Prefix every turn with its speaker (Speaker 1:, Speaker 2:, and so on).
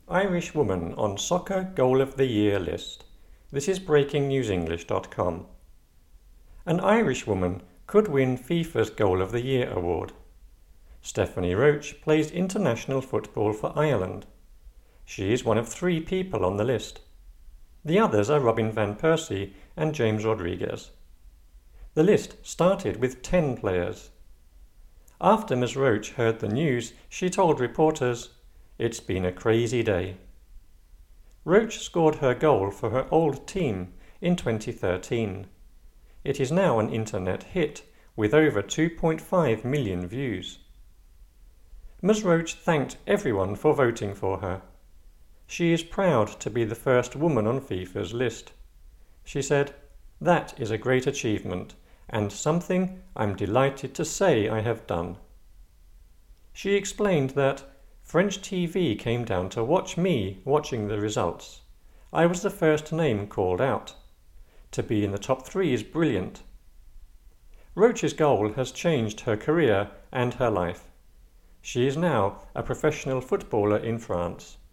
Speaker 1: Irish woman on Soccer Goal of the Year list. This is breakingnewsenglish.com. An Irish woman could win FIFA's Goal of the Year award. Stephanie Roche plays international football for Ireland. She is one of 3 people on the list. The others are Robin van Persie and James Rodriguez. The list started with 10 players. After Ms. Roche heard the news, she told reporters, "It's been a crazy day." Roche scored her goal for her old team in 2013. It is now an internet hit with over 2.5 million views. Ms. Roche thanked everyone for voting for her. She is proud to be the first woman on FIFA's list. She said, "That is a great achievement and something I'm delighted to say I have done." She explained that French TV came down to watch me watching the results. I was the first name called out. To be in the top 3 is brilliant. Roche's goal has changed her career and her life. She is now a professional footballer in France.